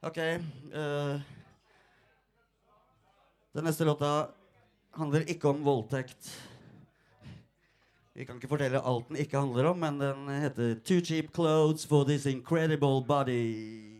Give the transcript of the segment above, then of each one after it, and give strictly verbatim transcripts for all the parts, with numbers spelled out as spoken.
OK. Uh, den neste låta handler ikke om voldtekt. Vi kan ikke fortelle alt den ikke handler om, men den heter Too Cheap Clothes for This Incredible Body.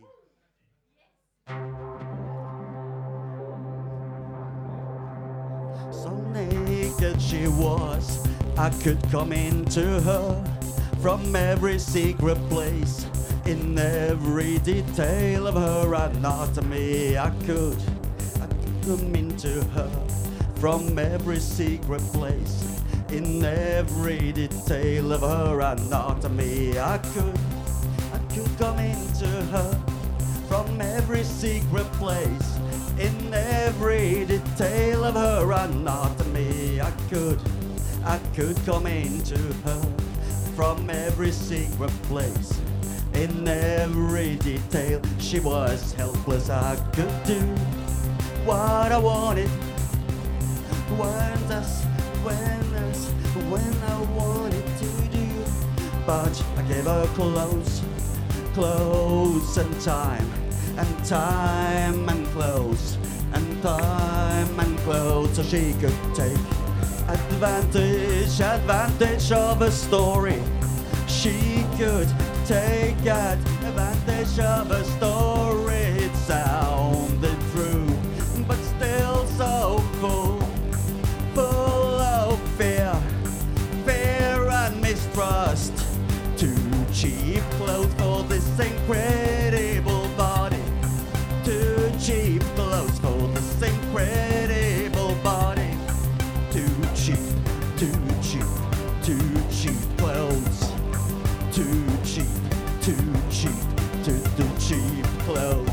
So naked she was, I could come into her from every secret place. In every detail of her anatomy, I could, I could come into her from every secret place. In every detail of her anatomy, I could, I could come into her from every secret place. In every detail of her anatomy, I could, I could come into her from every secret place. In every detail, she was helpless. I could do what I wanted. When that's, when that's, when I wanted to do. But I gave her clothes, clothes and time, and time and clothes, and time and clothes, so she could take advantage, advantage of a story. She could take advantage of a story. It sounded true, but still so full, full of fear, fear and mistrust. Too cheap clothes for this incredible body. Too cheap clothes for this incredible body. Too cheap, too cheap, too cheap clothes. Too cheap, too cheap, too, too cheap clothes.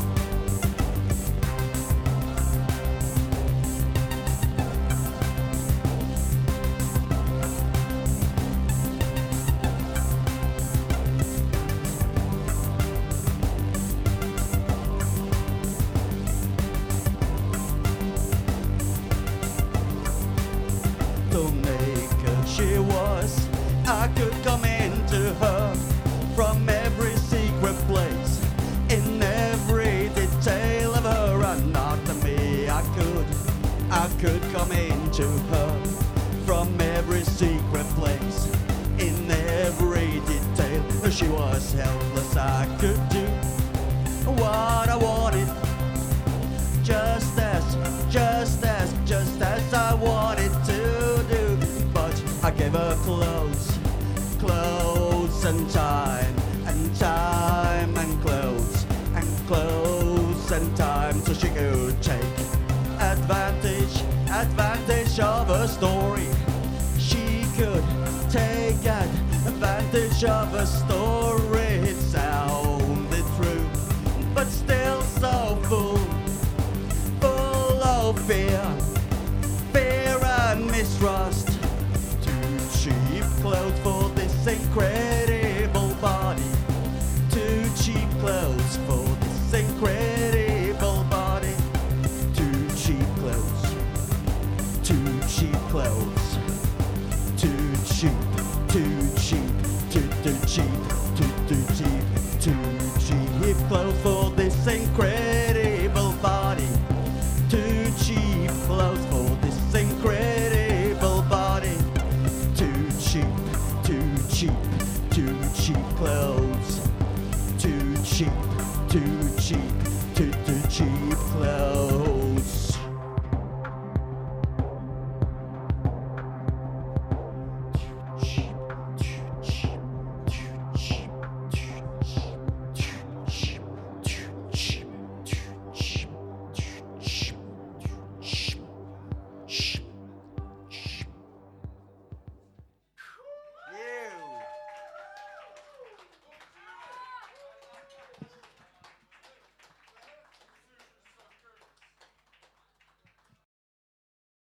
So naked she was, I could come into her from every secret place. In every detail of her anatomy, I could, I could come into her from every secret place. In every detail, she was helpless. I could do what I wanted, just as, just as, just as I wanted to do. But I gave her clothes, clothes and time, and time and clothes, and clothes and time, so she could take advantage, advantage of her story. She could take advantage of her story. It sounded true, but still so full, full of fear, fear and mistrust. Too cheap clothes for this incredible body. Too cheap clothes for this incredible body. Too cheap clothes. Too cheap clothes. Too cheap. Too cheap. Too too cheap. Too too cheap. Too cheap clothes for this incredible body. Too cheap clothes for this incredible body. Too cheap, too cheap, too cheap clothes. Too cheap, too cheap, too too cheap clothes.